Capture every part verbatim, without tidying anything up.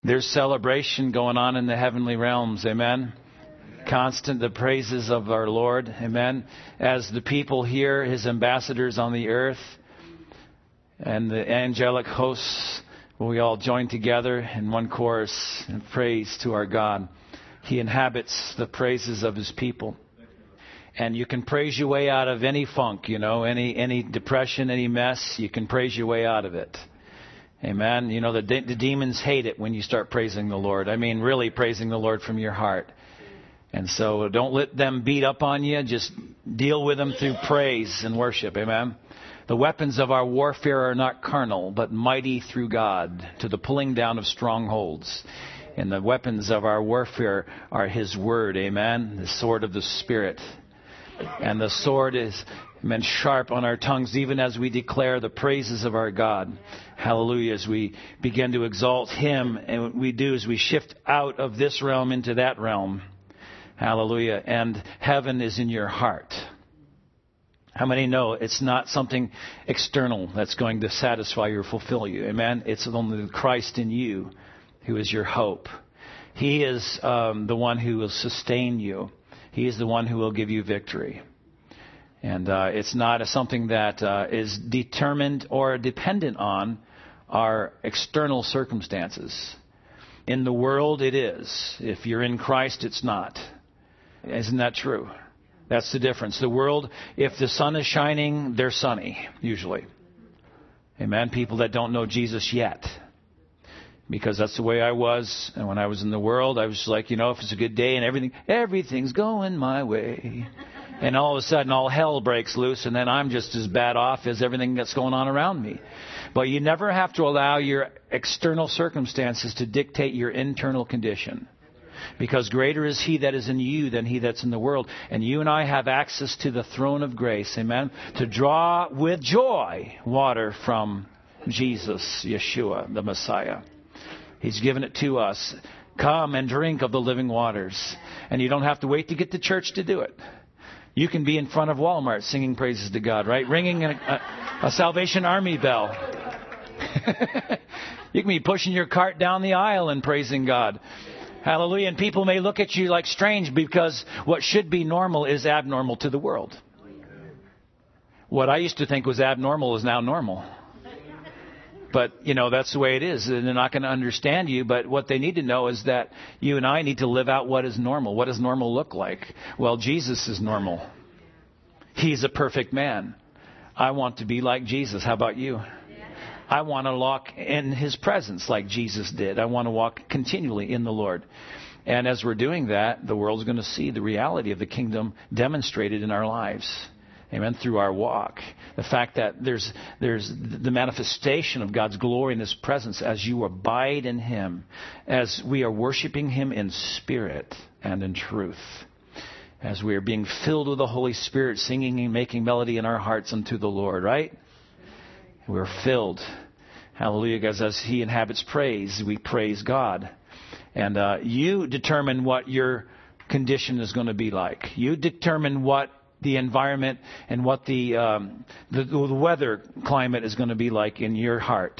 There's celebration going on in the heavenly realms. Amen. Constant the praises of our Lord. Amen. As the people hear His ambassadors on the earth and the angelic hosts, we all join together in one chorus in praise to our God. He inhabits the praises of His people. And you can praise your way out of any funk, you know, any any depression, any mess. You can praise your way out of it. Amen. You know, the, de- the demons hate it when you start praising the Lord. I mean, really praising the Lord from your heart. And so don't let them beat up on you. Just deal with them through praise and worship. Amen. The weapons of our warfare are not carnal, but mighty through God to the pulling down of strongholds. And the weapons of our warfare are His Word. Amen. The sword of the Spirit. And the sword is meant sharp on our tongues, even as we declare the praises of our God. Hallelujah. As we begin to exalt Him, and what we do is we shift out of this realm into that realm. Hallelujah. And heaven is in your heart. How many know it's not something external that's going to satisfy you or fulfill you? Amen. It's only Christ in you who is your hope. He is um, the one who will sustain you. He is the one who will give you victory. And uh, it's not a, something that uh, is determined or dependent on our external circumstances. In the world, it is. If you're in Christ, it's not. Isn't that true? That's the difference. The world, if the sun is shining, they're sunny, usually. Amen. People that don't know Jesus yet. Because that's the way I was. And when I was in the world, I was just like, you know, if it's a good day and everything, everything's going my way. And all of a sudden, all hell breaks loose, and then I'm just as bad off as everything that's going on around me. But you never have to allow your external circumstances to dictate your internal condition. Because greater is He that is in you than he that's in the world. And you and I have access to the throne of grace, amen, to draw with joy water from Jesus, Yeshua, the Messiah. He's given it to us. Come and drink of the living waters. And you don't have to wait to get to church to do it. You can be in front of Walmart singing praises to God, right? Ringing a, a, a Salvation Army bell. You can be pushing your cart down the aisle and praising God. Hallelujah. And people may look at you like strange because what should be normal is abnormal to the world. What I used to think was abnormal is now normal. But, you know, that's the way it is. And they're not going to understand you. But what they need to know is that you and I need to live out what is normal. What does normal look like? Well, Jesus is normal. He's a perfect man. I want to be like Jesus. How about you? I want to walk in His presence like Jesus did. I want to walk continually in the Lord. And as we're doing that, the world's going to see the reality of the kingdom demonstrated in our lives. Amen. Through our walk. The fact that there's there's the manifestation of God's glory in His presence as you abide in Him, as we are worshiping Him in spirit and in truth, as we are being filled with the Holy Spirit, singing and making melody in our hearts unto the Lord, right? We're filled. Hallelujah. Because as He inhabits praise, we praise God. And uh, you determine what your condition is going to be like. You determine what the environment and what the, um, the the weather climate is going to be like in your heart.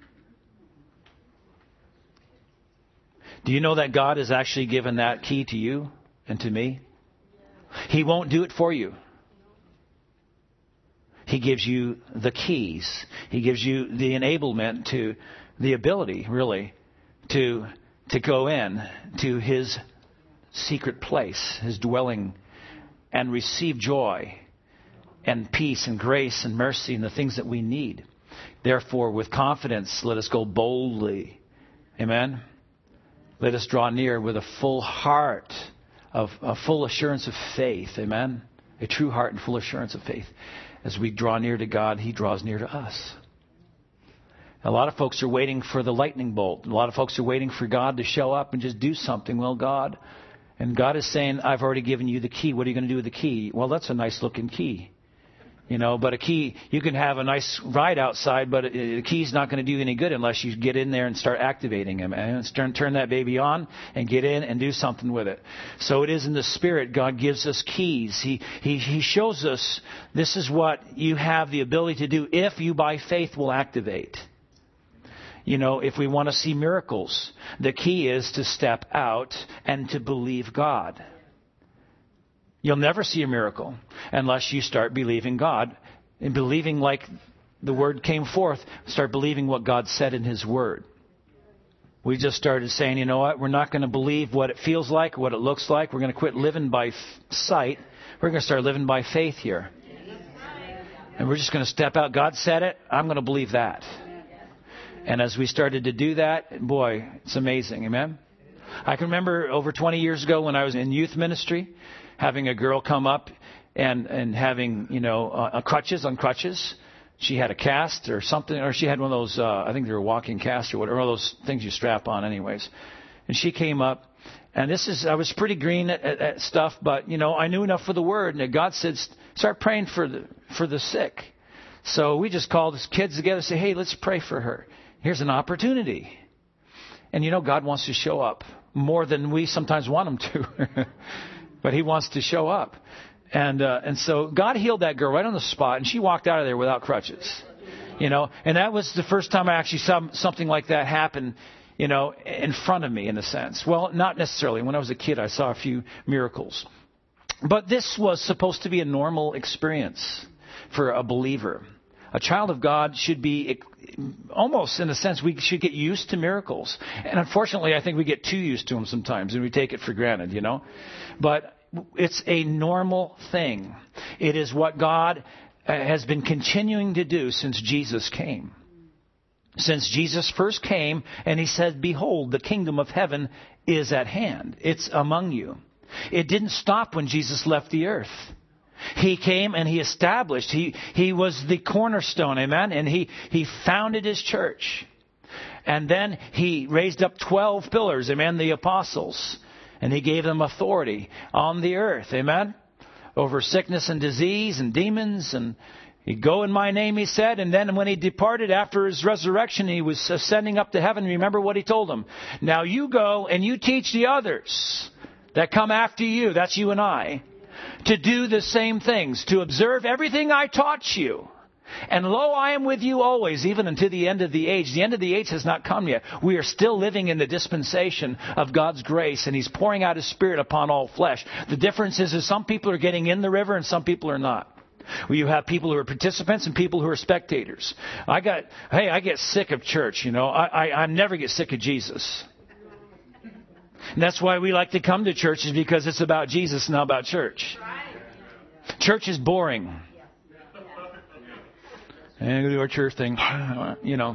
Do you know that God has actually given that key to you and to me? He won't do it for you. He gives you the keys. He gives you the enablement to the ability, really, to to go in to His secret place, His dwelling, and receive joy and peace and grace and mercy and the things that we need. Therefore, with confidence, let us go boldly. Amen. Let us draw near with a full heart of a full assurance of faith. Amen. A true heart and full assurance of faith. As we draw near to God, He draws near to us. A lot of folks are waiting for the lightning bolt. A lot of folks are waiting for God to show up and just do something. Well, God... And God is saying, I've already given you the key. What are you going to do with the key? Well, that's a nice looking key. You know, but a key, you can have a nice ride outside, but the key's not going to do you any good unless you get in there and start activating them. And turn, turn that baby on and get in and do something with it. So it is in the Spirit. God gives us keys. He, he, he shows us this is what you have the ability to do if you by faith will activate. You know, if we want to see miracles, the key is to step out and to believe God. You'll never see a miracle unless you start believing God and believing like the Word came forth. Start believing what God said in His Word. We just started saying, you know what, we're not going to believe what it feels like, what it looks like. We're going to quit living by f- sight. We're going to start living by faith here. And we're just going to step out. God said it. I'm going to believe that. And as we started to do that, boy, it's amazing. Amen? I can remember over twenty years ago when I was in youth ministry, having a girl come up and, and having, you know, uh, crutches on crutches. She had a cast or something, or she had one of those, uh, I think they were walking casts or whatever, one of those things you strap on anyways. And she came up, and this is, I was pretty green at, at, at stuff, but, you know, I knew enough for the Word, and God said, start praying for the, for the sick. So we just called the kids together and said, hey, let's pray for her. Here's an opportunity. And, you know, God wants to show up more than we sometimes want Him to. But He wants to show up. And uh, and so God healed that girl right on the spot, and she walked out of there without crutches. You know, and that was the first time I actually saw something like that happen, you know, in front of me in a sense. Well, not necessarily. When I was a kid, I saw a few miracles. But this was supposed to be a normal experience for a believer. A child of God should be, almost in a sense, we should get used to miracles. And unfortunately, I think we get too used to them sometimes, and we take it for granted, you know. But it's a normal thing. It is what God has been continuing to do since Jesus came. Since Jesus first came, and He said, behold, the kingdom of heaven is at hand. It's among you. It didn't stop when Jesus left the earth. He came and He established. He he was the cornerstone, amen? And He, he founded His church. And then He raised up twelve pillars, amen, the apostles. And He gave them authority on the earth, amen? Over sickness and disease and demons. And He'd go in my name, He said. And then when He departed after His resurrection, He was ascending up to heaven. Remember what He told them. Now you go and you teach the others that come after you, that's you and I, to do the same things, to observe everything I taught you. And lo, I am with you always, even unto the end of the age. The end of the age has not come yet. We are still living in the dispensation of God's grace, and He's pouring out His Spirit upon all flesh. The difference is, is some people are getting in the river and some people are not. Well, you have people who are participants and people who are spectators. I got, hey, I get sick of church, you know. I, I, I never get sick of Jesus. And that's why we like to come to church, is because it's about Jesus, not about church. Church is boring. And we do our church thing, you know.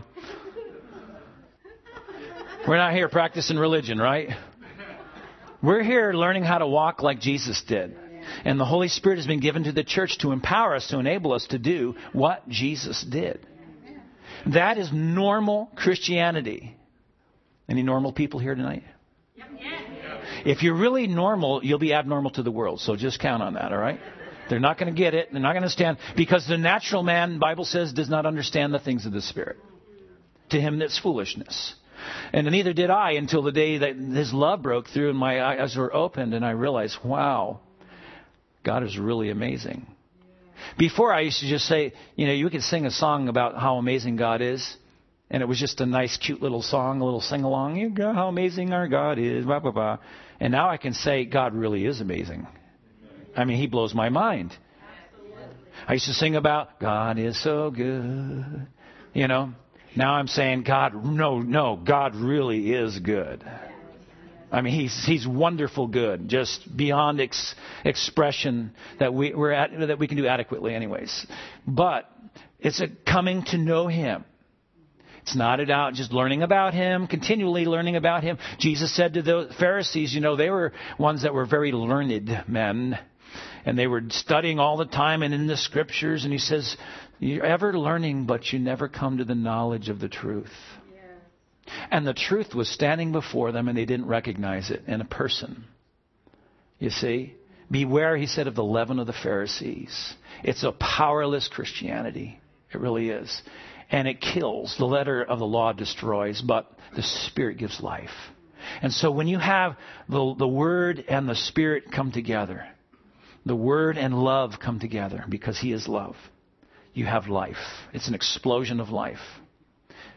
We're not here practicing religion, right? We're here learning how to walk like Jesus did. And the Holy Spirit has been given to the church to empower us, to enable us to do what Jesus did. That is normal Christianity. Any normal people here tonight? If you're really normal, you'll be abnormal to the world. So just count on that, all right? They're not going to get it. They're not going to understand. Because the natural man, the Bible says, does not understand the things of the Spirit. To him, that's foolishness. And neither did I until the day that His love broke through and my eyes were opened and I realized, wow, God is really amazing. Before, I used to just say, you know, you could sing a song about how amazing God is. And it was just a nice, cute little song, a little sing-along. You know how amazing our God is, blah, blah, blah. And now I can say God really is amazing. I mean, He blows my mind. I used to sing about God is so good. You know, now I'm saying God, no, no, God really is good. I mean, He's He's wonderful good, just beyond ex- expression that we we're at, that we can do adequately, anyways. But it's a coming to know Him. It's not about just learning about Him, continually learning about Him. Jesus said to the Pharisees, you know, they were ones that were very learned men. And they were studying all the time and in the Scriptures. And He says, you're ever learning, but you never come to the knowledge of the truth. Yeah. And the truth was standing before them, and they didn't recognize it in a person. You see? Beware, He said, of the leaven of the Pharisees. It's a powerless Christianity. It really is. And it kills. The letter of the law destroys, but the Spirit gives life. And so when you have the, the Word and the Spirit come together, the Word and love come together because He is love, you have life. It's an explosion of life.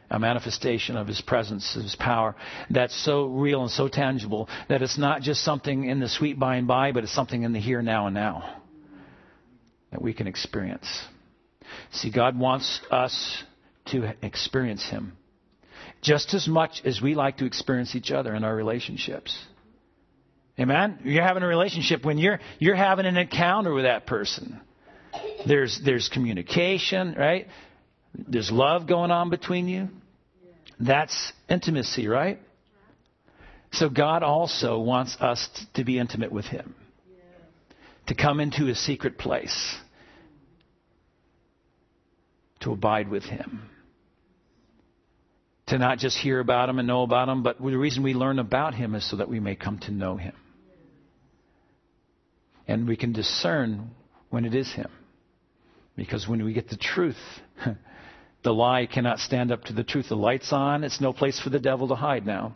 a manifestation of His presence, His power, that's so real and so tangible that it's not just something in the sweet by and by, but it's something in the here, now, and now that we can experience. See, God wants us to experience Him just as much as we like to experience each other in our relationships. Amen? You're having a relationship when you're you're having an encounter with that person. There's there's communication, right? There's love going on between you. That's intimacy, right? So God also wants us to be intimate with Him. To come into His secret place. To abide with Him. To not just hear about Him and know about Him, but the reason we learn about Him is so that we may come to know Him. And we can discern when it is Him. Because when we get the truth, the lie cannot stand up to the truth. The light's on. It's no place for the devil to hide now.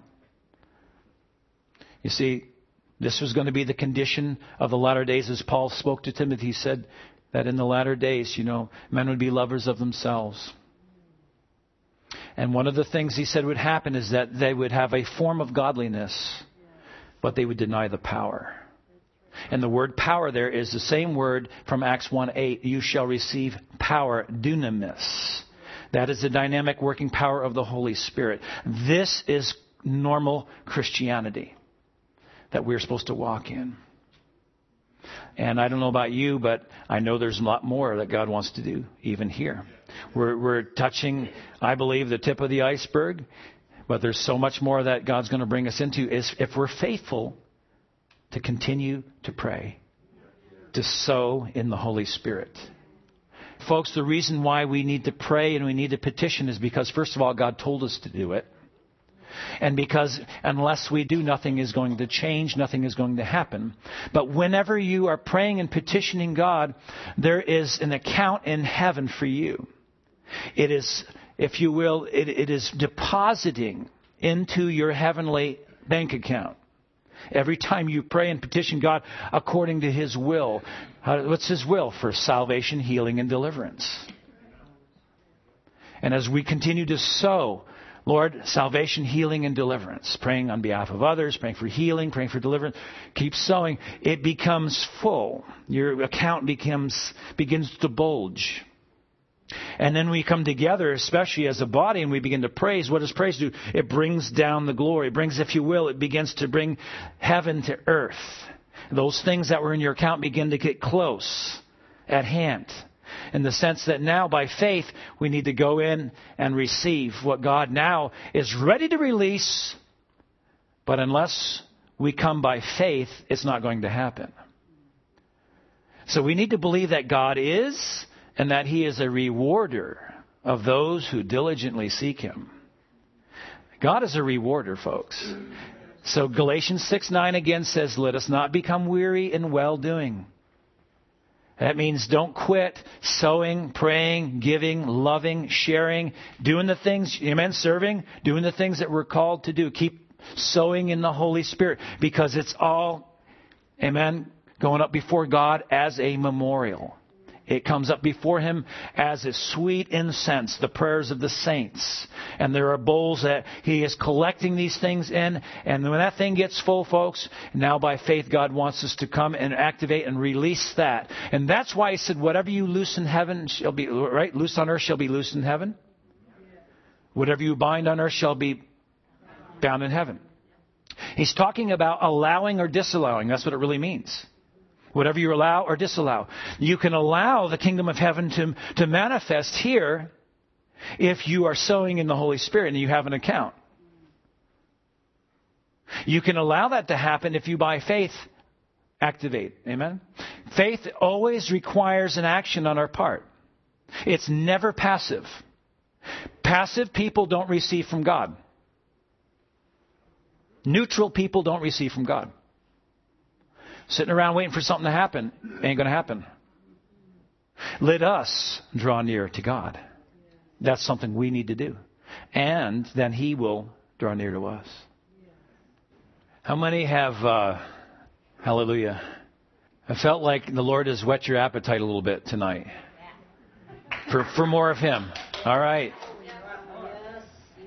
You see, this was going to be the condition of the latter days. As Paul spoke to Timothy, he said that in the latter days, you know, men would be lovers of themselves. And one of the things he said would happen is that they would have a form of godliness, but they would deny the power. And the word power there is the same word from Acts one eight. You shall receive power, dunamis. That is the dynamic working power of the Holy Spirit. This is normal Christianity that we're supposed to walk in. And I don't know about you, but I know there's a lot more that God wants to do even here. We're, we're touching, I believe, the tip of the iceberg. But there's so much more that God's going to bring us into is if we're faithful to continue to pray, to sow in the Holy Spirit. Folks, the reason why we need to pray and we need to petition is because, first of all, God told us to do it. And because unless we do, nothing is going to change, nothing is going to happen. But whenever you are praying and petitioning God, there is an account in heaven for you. It is, if you will, it, it is depositing into your heavenly bank account. Every time you pray and petition God according to His will. What's His will? For salvation, healing, and deliverance. And as we continue to sow, Lord, salvation, healing, and deliverance. Praying on behalf of others, praying for healing, praying for deliverance. Keep sowing. It becomes full. Your account becomes begins to bulge. And then we come together, especially as a body, and we begin to praise. What does praise do? It brings down the glory. It brings, if you will, it begins to bring heaven to earth. Those things that were in your account begin to get close at hand. In the sense that now, by faith, we need to go in and receive what God now is ready to release. But unless we come by faith, it's not going to happen. So we need to believe that God is, and that He is a rewarder of those who diligently seek Him. God is a rewarder, folks. So Galatians six nine again says, let us not become weary in well-doing. That means don't quit sowing, praying, giving, loving, sharing, doing the things, amen, serving, doing the things that we're called to do. Keep sowing in the Holy Spirit because it's all, amen, going up before God as a memorial. It comes up before Him as a sweet incense, the prayers of the saints. And there are bowls that He is collecting these things in. And when that thing gets full, folks, now by faith, God wants us to come and activate and release that. And that's why He said, whatever you loose in heaven shall be, right? Loose on earth shall be loosed in heaven. Whatever you bind on earth shall be bound in heaven. He's talking about allowing or disallowing. That's what it really means. Whatever you allow or disallow. You can allow the kingdom of heaven to, to manifest here if you are sowing in the Holy Spirit and you have an account. You can allow that to happen if you by faith activate. Amen? Faith always requires an action on our part. It's never passive. Passive people don't receive from God. Neutral people don't receive from God. Sitting around waiting for something to happen ain't going to happen. Let us draw near to God. That's something we need to do. And then He will draw near to us. How many have, uh, hallelujah, I felt like the Lord has whet your appetite a little bit tonight for, for more of Him. All right.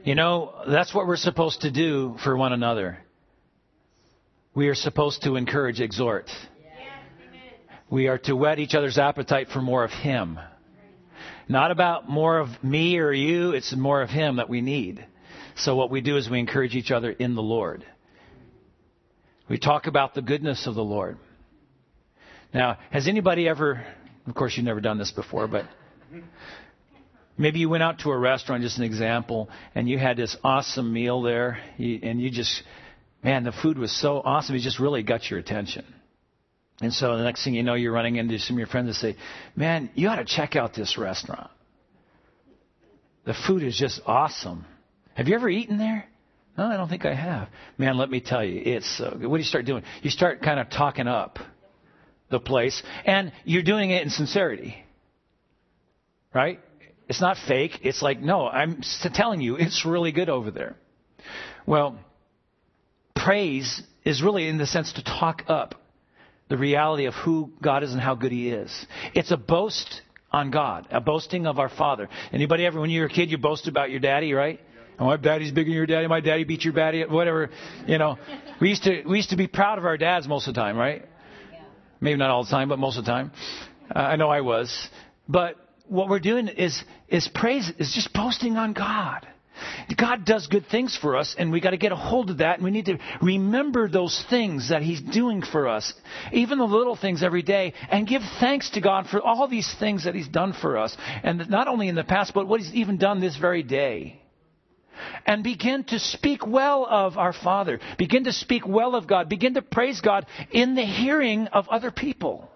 You know, that's what we're supposed to do for one another. We are supposed to encourage, exhort. We are to whet each other's appetite for more of Him. Not about more of me or you, it's more of Him that we need. So what we do is we encourage each other in the Lord. We talk about the goodness of the Lord. Now, has anybody ever, of course you've never done this before, but maybe you went out to a restaurant, just an example, and you had this awesome meal there, and you just, man, the food was so awesome, it just really got your attention. And so the next thing you know, you're running into some of your friends and say, man, you ought to check out this restaurant. The food is just awesome. Have you ever eaten there? No, I don't think I have. Man, let me tell you, it's so good. What do you start doing? You start kind of talking up the place, and you're doing it in sincerity. Right? It's not fake. It's like, no, I'm telling you, it's really good over there. Well, praise is really in the sense to talk up the reality of who God is and how good He is. It's a boast on God, a boasting of our Father. Anybody ever, when you were a kid, you boasted about your daddy, right? Oh, my daddy's bigger than your daddy. My daddy beat your daddy. Whatever, you know. We used to we used to be proud of our dads most of the time, right? Maybe not all the time, but most of the time. Uh, I know I was. But what we're doing is is praise, is just boasting on God. God does good things for us, and we got to get a hold of that, and we need to remember those things that He's doing for us, even the little things every day, and give thanks to God for all these things that He's done for us, and not only in the past, but what He's even done this very day. And begin to speak well of our Father. Begin to speak well of God. Begin to praise God in the hearing of other people.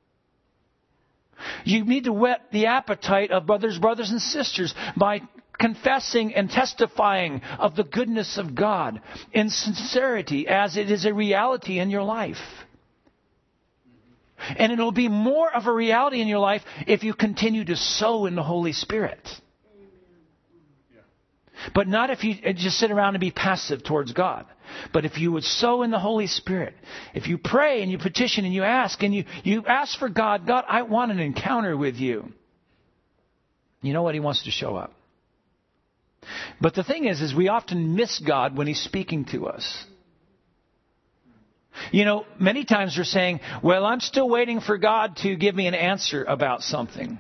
You need to whet the appetite of brothers, brothers and sisters by confessing and testifying of the goodness of God in sincerity as it is a reality in your life. And it'll be more of a reality in your life if you continue to sow in the Holy Spirit. But not if you just sit around and be passive towards God. But if you would sow in the Holy Spirit, if you pray and you petition and you ask and you, you ask for God, God, I want an encounter with you. You know what? He wants to show up. But the thing is, is we often miss God when He's speaking to us. You know, many times we're saying, well, I'm still waiting for God to give me an answer about something.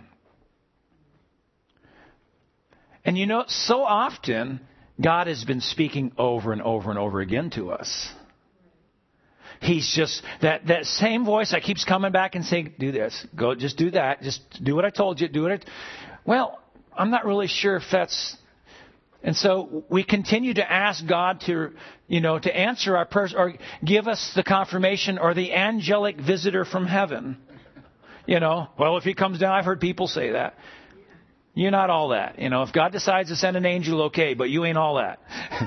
And you know, so often, God has been speaking over and over and over again to us. He's just, that, that same voice that keeps coming back and saying, do this, go, just do that, just do what I told you, do it. Well, I'm not really sure if that's... And so we continue to ask God to, you know, to answer our prayers or give us the confirmation or the angelic visitor from heaven. You know, well, if He comes down, I've heard people say that. You're not all that. You know, if God decides to send an angel, okay, but you ain't all that.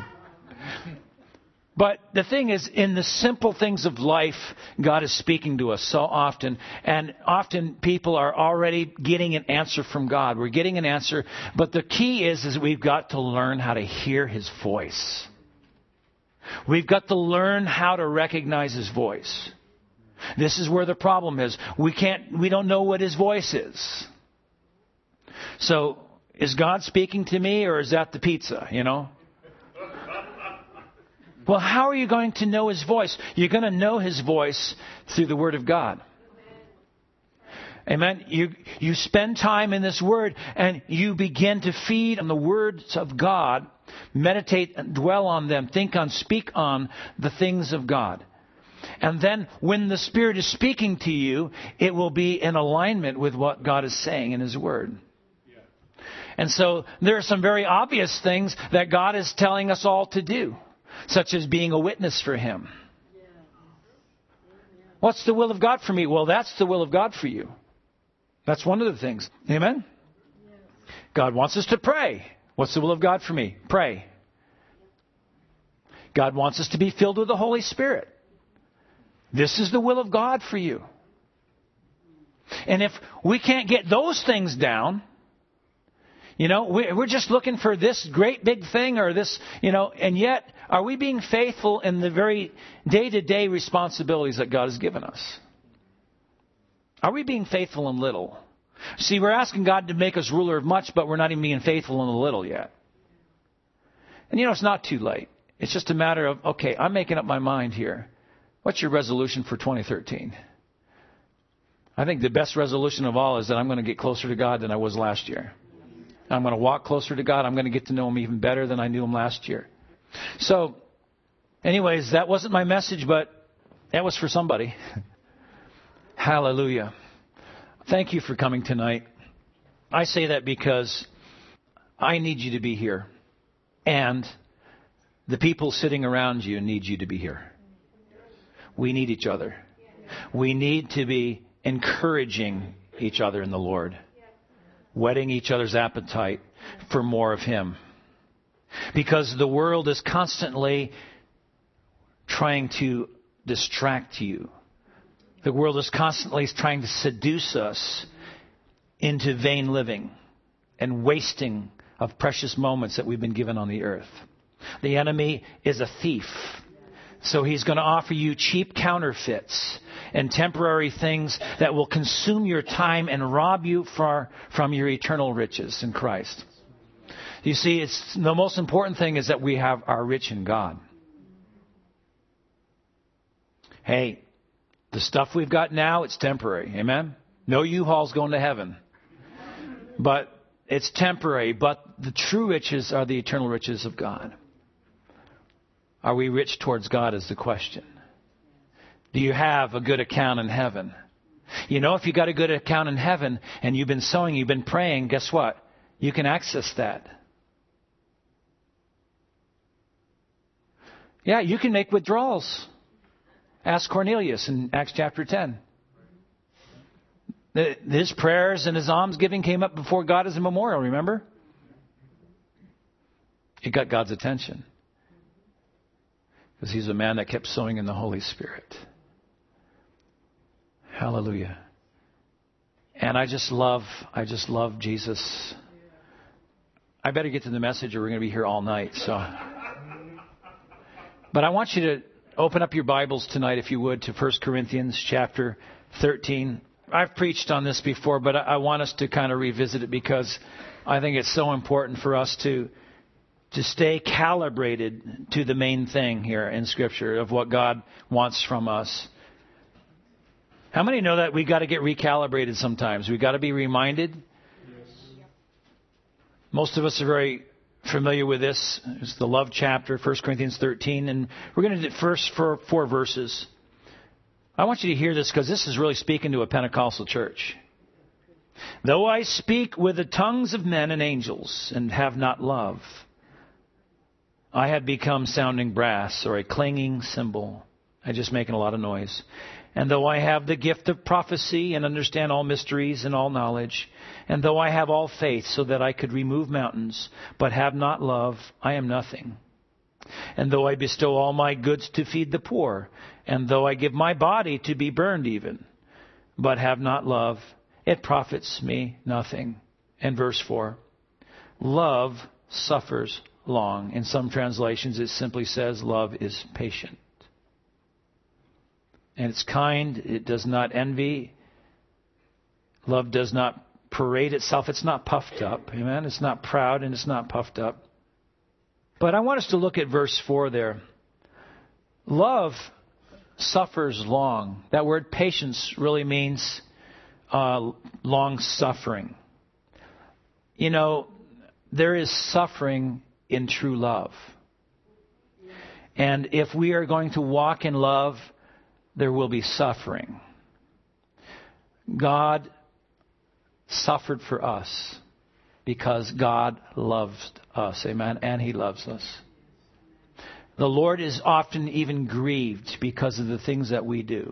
But the thing is, in the simple things of life, God is speaking to us so often. And often people are already getting an answer from God. We're getting an answer. But the key is, is we've got to learn how to hear His voice. We've got to learn how to recognize His voice. This is where the problem is. We can't, we don't know what His voice is. So, is God speaking to me, or is that the pizza, you know? Well, how are you going to know His voice? You're going to know His voice through the Word of God. Amen. You, you spend time in this Word, and you begin to feed on the words of God, meditate and dwell on them, think on, speak on the things of God. And then when the Spirit is speaking to you, it will be in alignment with what God is saying in His Word. And so there are some very obvious things that God is telling us all to do, such as being a witness for Him. What's the will of God for me? Well, that's the will of God for you. That's one of the things. Amen? God wants us to pray. What's the will of God for me? Pray. God wants us to be filled with the Holy Spirit. This is the will of God for you. And if we can't get those things down, you know, we're just looking for this great big thing or this, you know, and yet are we being faithful in the very day-to-day responsibilities that God has given us? Are we being faithful in little? See, we're asking God to make us ruler of much, but we're not even being faithful in the little yet. And you know, it's not too late. It's just a matter of, okay, I'm making up my mind here. What's your resolution for twenty thirteen? I think the best resolution of all is that I'm going to get closer to God than I was last year. I'm going to walk closer to God. I'm going to get to know Him even better than I knew Him last year. So, anyways, that wasn't my message, but that was for somebody. Hallelujah. Thank you for coming tonight. I say that because I need you to be here. And the people sitting around you need you to be here. We need each other. We need to be encouraging each other in the Lord. Whetting each other's appetite for more of Him. Because the world is constantly trying to distract you. The world is constantly trying to seduce us into vain living and wasting of precious moments that we've been given on the earth. The enemy is a thief. So he's going to offer you cheap counterfeits and temporary things that will consume your time and rob you far from your eternal riches in Christ. You see, it's the most important thing is that we have our rich in God. Hey, the stuff we've got now, it's temporary. Amen? No U-Haul's going to heaven. But it's temporary. But the true riches are the eternal riches of God. Are we rich towards God is the question. Do you have a good account in heaven? You know, if you got a good account in heaven and you've been sowing, you've been praying, guess what? You can access that. Yeah, you can make withdrawals. Ask Cornelius in Acts chapter ten. His prayers and his almsgiving came up before God as a memorial, remember? It got God's attention. Because he's a man that kept sowing in the Holy Spirit. Hallelujah. And I just love, I just love Jesus. I better get to the message or we're going to be here all night. So, but I want you to open up your Bibles tonight, if you would, to First Corinthians chapter thirteen. I've preached on this before, but I want us to kind of revisit it because I think it's so important for us to to stay calibrated to the main thing here in Scripture of what God wants from us. How many know that we got to get recalibrated sometimes? We got to be reminded. Yes. Most of us are very familiar with this. It's the love chapter, First Corinthians thirteen, and we're going to do first for four verses. I want you to hear this because this is really speaking to a Pentecostal church. Though I speak with the tongues of men and angels and have not love, I have become sounding brass or a clanging cymbal. I'm just making a lot of noise. And though I have the gift of prophecy and understand all mysteries and all knowledge, and though I have all faith so that I could remove mountains, but have not love, I am nothing. And though I bestow all my goods to feed the poor, and though I give my body to be burned even, but have not love, it profits me nothing. And verse four, love suffers long. In some translations it simply says love is patient. And it's kind. It does not envy. Love does not parade itself. It's not puffed up. Amen. It's not proud and it's not puffed up. But I want us to look at verse four there. Love suffers long. That word patience really means uh, long suffering. You know, there is suffering in true love. And if we are going to walk in love, there will be suffering. God suffered for us because God loves us. Amen. And He loves us. The Lord is often even grieved because of the things that we do.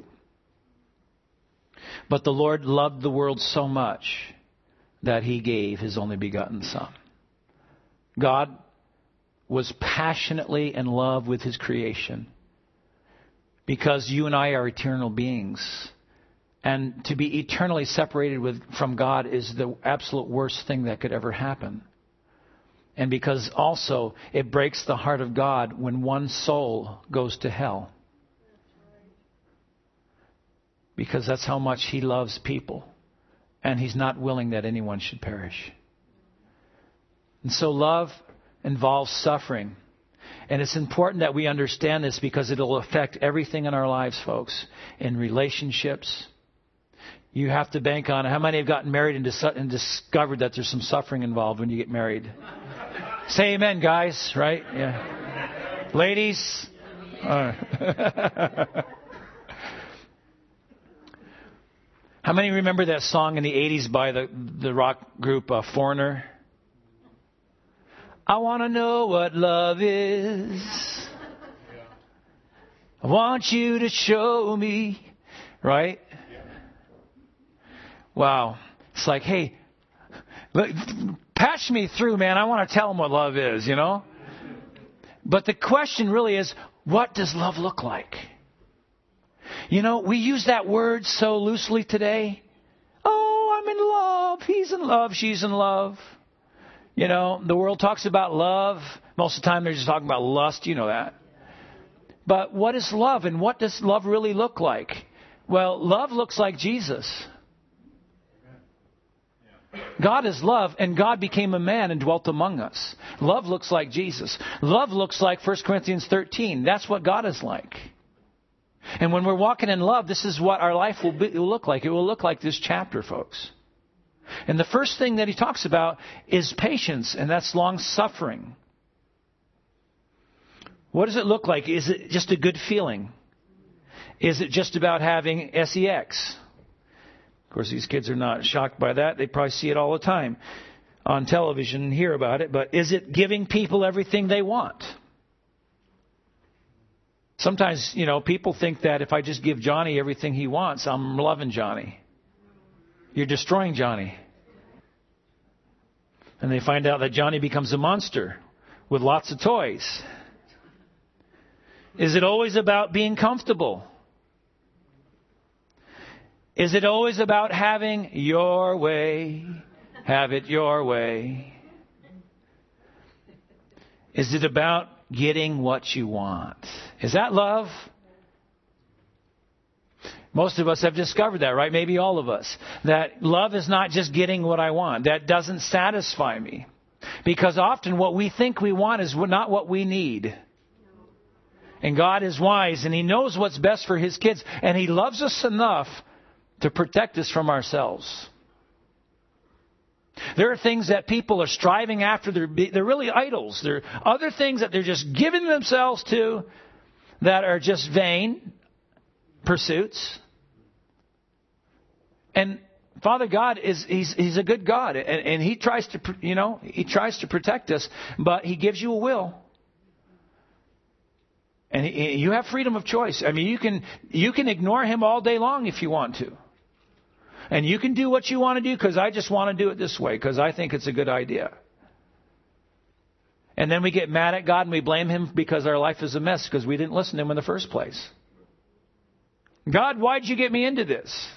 But the Lord loved the world so much that He gave His only begotten Son. God was passionately in love with His creation because you and I are eternal beings. And to be eternally separated with, from God is the absolute worst thing that could ever happen. And because also it breaks the heart of God when one soul goes to hell. Because that's how much He loves people. And He's not willing that anyone should perish. And so love involves suffering. And it's important that we understand this because it'll affect everything in our lives, folks. In relationships, you have to bank on it. How many have gotten married and, dis- and discovered that there's some suffering involved when you get married? Say amen, guys, right? Yeah. Ladies? Uh. How many remember that song in the eighties by the, the rock group uh, Foreigner? I want to know what love is. I want you to show me. Right? Wow. It's like, hey, look, patch me through, man. I want to tell them what love is, you know? But the question really is, what does love look like? You know, we use that word so loosely today. Oh, I'm in love. He's in love. She's in love. You know, the world talks about love. Most of the time they're just talking about lust. You know that. But what is love, and what does love really look like? Well, love looks like Jesus. God is love, and God became a man and dwelt among us. Love looks like Jesus. Love looks like First Corinthians thirteen. That's what God is like. And when we're walking in love, this is what our life will, be, will look like. It will look like this chapter, folks. And the first thing that he talks about is patience, and that's long suffering. What does it look like? Is it just a good feeling? Is it just about having sex? Of course, these kids are not shocked by that. They probably see it all the time on television and hear about it. But is it giving people everything they want? Sometimes, you know, people think that if I just give Johnny everything he wants, I'm loving Johnny. You're destroying Johnny. And they find out that Johnny becomes a monster with lots of toys. Is it always about being comfortable? Is it always about having your way? Have it your way. Is it about getting what you want? Is that love? Most of us have discovered that, right? Maybe all of us. That love is not just getting what I want. That doesn't satisfy me. Because often what we think we want is not what we need. And God is wise, and He knows what's best for His kids. And He loves us enough to protect us from ourselves. There are things that people are striving after. They're, they're really idols. There are other things that they're just giving themselves to that are just vain pursuits. And Father God is he's he's a good God, and, and He tries to you know He tries to protect us, but He gives you a will, and he, you have freedom of choice. I mean, you can you can ignore Him all day long if you want to, and you can do what you want to do because I just want to do it this way because I think it's a good idea. And then we get mad at God and we blame Him because our life is a mess because we didn't listen to Him in the first place. God, why'd you get me into this?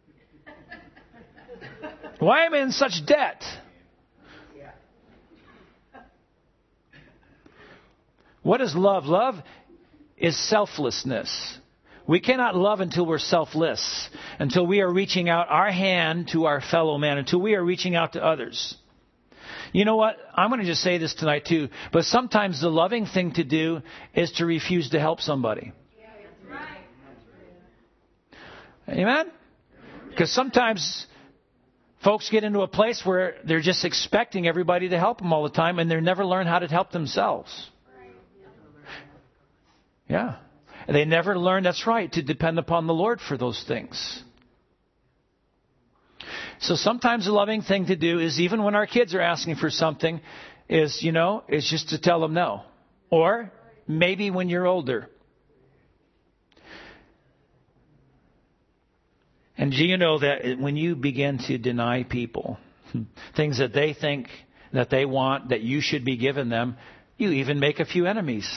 Why am I in such debt? What is love? Love is selflessness. We cannot love until we're selfless, until we are reaching out our hand to our fellow man, until we are reaching out to others. You know what? I'm going to just say this tonight too, but sometimes the loving thing to do is to refuse to help somebody. Amen? Because sometimes folks get into a place where they're just expecting everybody to help them all the time, and they never learn how to help themselves. Yeah. They never learn, that's right, to depend upon the Lord for those things. So sometimes the loving thing to do is, even when our kids are asking for something, is, you know, is just to tell them no. Or maybe when you're older. And do you know that when you begin to deny people things that they think that they want, that you should be giving them, you even make a few enemies.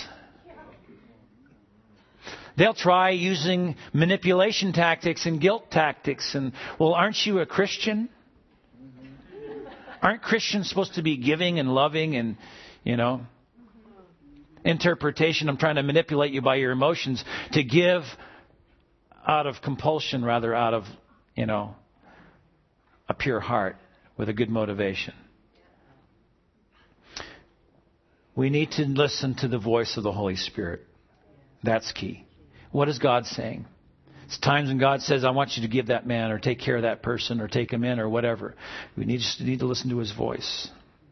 They'll try using manipulation tactics and guilt tactics. And, well, aren't you a Christian? Aren't Christians supposed to be giving and loving and, you know, interpretation? I'm trying to manipulate you by your emotions to give out of compulsion, rather out of, you know, a pure heart with a good motivation. We need to listen to the voice of the Holy Spirit. That's key. What is God saying? It's times when God says, I want you to give that man or take care of that person or take him in or whatever. We need, just need to listen to his voice.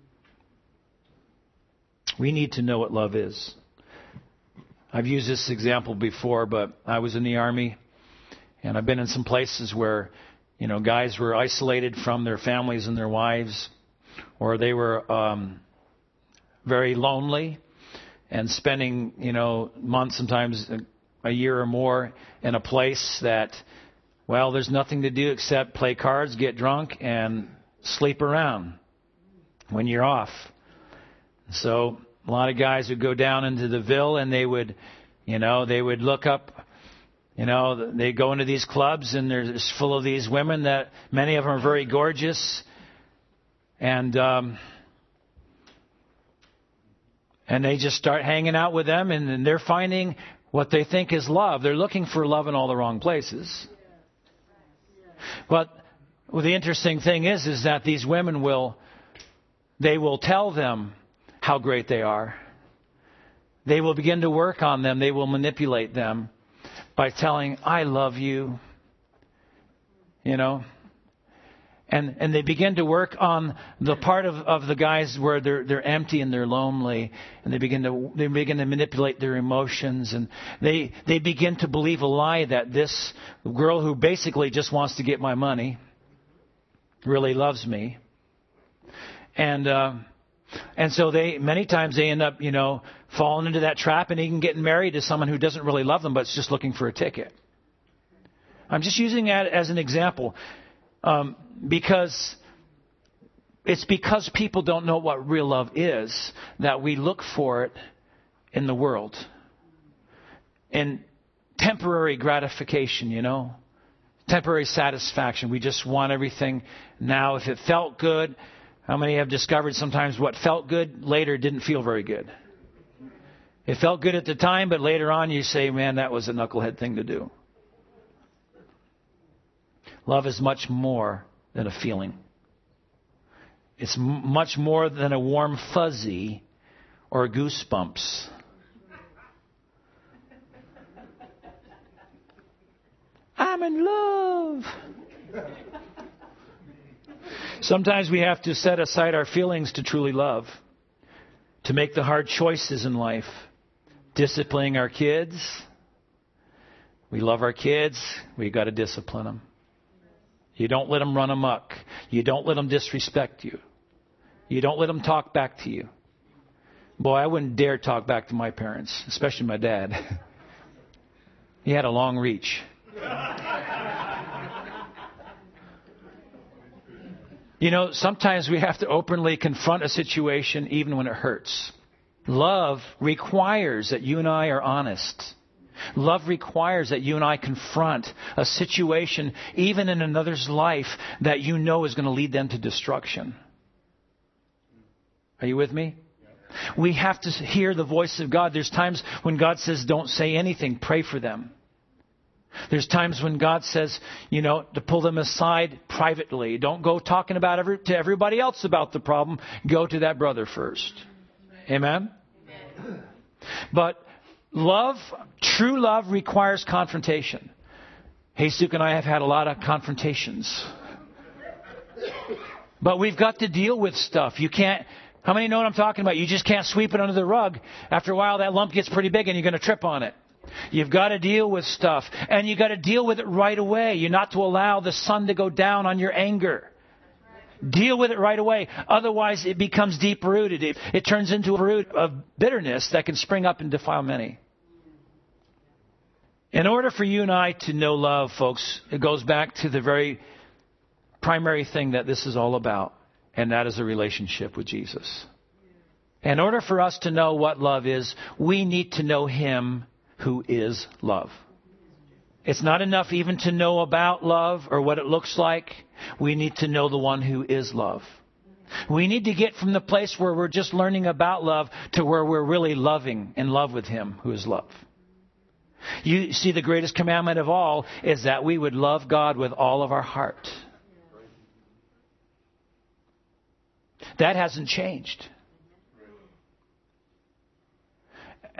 We need to know what love is. I've used this example before, but I was in the Army, and I've been in some places where, you know, guys were isolated from their families and their wives, or they were um, very lonely and spending, you know, months, sometimes a, a year or more in a place that, well, there's nothing to do except play cards, get drunk, and sleep around when you're off. So a lot of guys would go down into the Ville and they would, you know, they would look up, you know, they go into these clubs and they're full of these women that many of them are very gorgeous. And, um, and they just start hanging out with them and, and they're finding what they think is love. They're looking for love in all the wrong places. But well, the interesting thing is, is that these women will, they will tell them how great they are. They will begin to work on them. They will manipulate them by telling, I love you. You know. And and they begin to work on the part of, of the guys where they're they're empty and they're lonely, and they begin to they begin to manipulate their emotions, and they they begin to believe a lie that this girl who basically just wants to get my money really loves me. And uh, and so they many times they end up, you know, falling into that trap and even getting married to someone who doesn't really love them, but is just looking for a ticket. I'm just using that as an example. Um, because it's because people don't know what real love is that we look for it in the world. In temporary gratification, you know, temporary satisfaction. We just want everything now. If it felt good, how many have discovered sometimes what felt good later didn't feel very good? It felt good at the time, but later on you say, man, that was a knucklehead thing to do. Love is much more than a feeling. It's m- much more than a warm fuzzy or goosebumps. I'm in love. Sometimes we have to set aside our feelings to truly love, to make the hard choices in life. Disciplining our kids. We love our kids. We've got to discipline them. You don't let them run amok. You don't let them disrespect you. You don't let them talk back to you. Boy, I wouldn't dare talk back to my parents, especially my dad. He had a long reach. You know, sometimes we have to openly confront a situation even when it hurts. Love requires that you and I are honest. Love requires that you and I confront a situation, even in another's life, that you know is going to lead them to destruction. Are you with me? We have to hear the voice of God. There's times when God says, don't say anything, pray for them. There's times when God says, you know, to pull them aside privately. Don't go talking about every, to everybody else about the problem. Go to that brother first. Amen? Amen. But love, true love requires confrontation. Hey, Suk and I have had a lot of confrontations. But we've got to deal with stuff. You can't, how many know what I'm talking about? You just can't sweep it under the rug. After a while, that lump gets pretty big and you're going to trip on it. You've got to deal with stuff. And you've got to deal with it right away. You're not to allow the sun to go down on your anger. Deal with it right away. Otherwise, it becomes deep-rooted. It, it turns into a root of bitterness that can spring up and defile many. In order for you and I to know love, folks, it goes back to the very primary thing that this is all about, and that is a relationship with Jesus. In order for us to know what love is, we need to know Him who is love. It's not enough even to know about love or what it looks like. We need to know the one who is love. We need to get from the place where we're just learning about love to where we're really loving, in love with Him who is love. You see, the greatest commandment of all is that we would love God with all of our heart. That hasn't changed.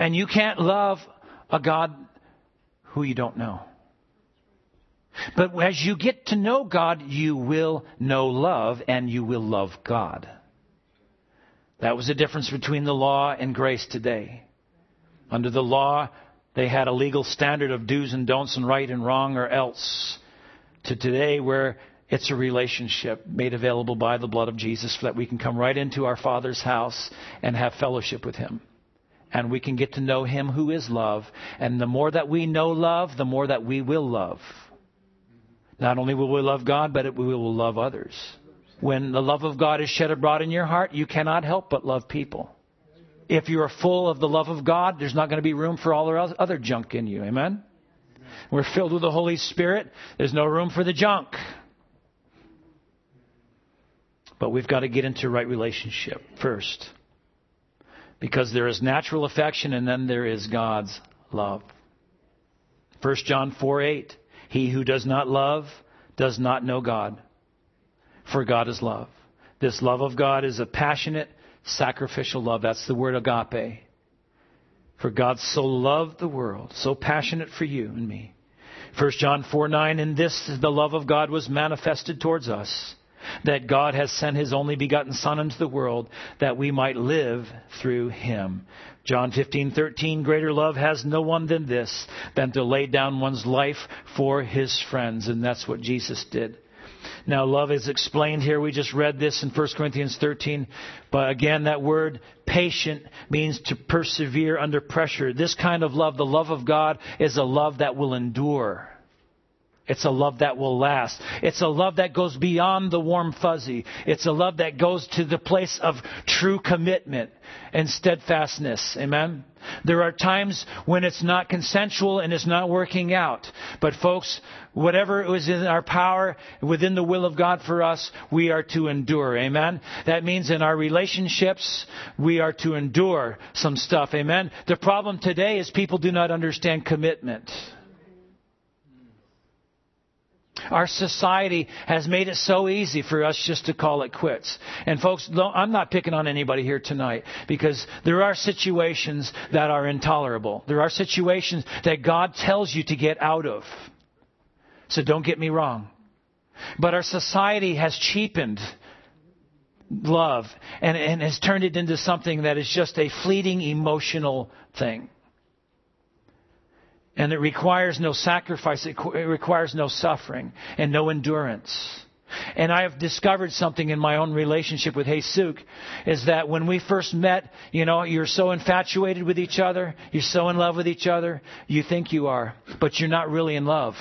And you can't love a God who you don't know. But as you get to know God, you will know love, and you will love God. That was the difference between the law and grace today. Under the law, they had a legal standard of do's and don'ts and right and wrong or else. To today, where it's a relationship made available by the blood of Jesus, so that we can come right into our Father's house and have fellowship with Him. And we can get to know Him who is love. And the more that we know love, the more that we will love. Not only will we love God, but we will love others. When the love of God is shed abroad in your heart, you cannot help but love people. If you are full of the love of God, there's not going to be room for all the other junk in you. Amen? We're filled with the Holy Spirit. There's no room for the junk. But we've got to get into right relationship first. Because there is natural affection, and then there is God's love. First John four eight. He who does not love does not know God. For God is love. This love of God is a passionate, sacrificial love. That's the word agape. For God so loved the world, so passionate for you and me. First John four nine. In this the love of God was manifested towards us, that God has sent His only begotten Son into the world, that we might live through Him. John fifteen thirteen. Greater love has no one than this, than to lay down one's life for his friends. And that's what Jesus did. Now, love is explained here. We just read this in First Corinthians thirteen. But again, that word patient means to persevere under pressure. This kind of love, the love of God, is a love that will endure. It's a love that will last. It's a love that goes beyond the warm fuzzy. It's a love that goes to the place of true commitment and steadfastness. Amen? There are times when it's not consensual and it's not working out. But folks, whatever is in our power, within the will of God for us, we are to endure. Amen? That means in our relationships, we are to endure some stuff. Amen? The problem today is people do not understand commitment. Our society has made it so easy for us just to call it quits. And folks, I'm not picking on anybody here tonight, because there are situations that are intolerable. There are situations that God tells you to get out of. So don't get me wrong. But our society has cheapened love and, and has turned it into something that is just a fleeting emotional thing. And it requires no sacrifice. It requires no suffering and no endurance. And I have discovered something in my own relationship with Jesus, is that when we first met, you know, you're so infatuated with each other. You're so in love with each other. You think you are, but you're not really in love.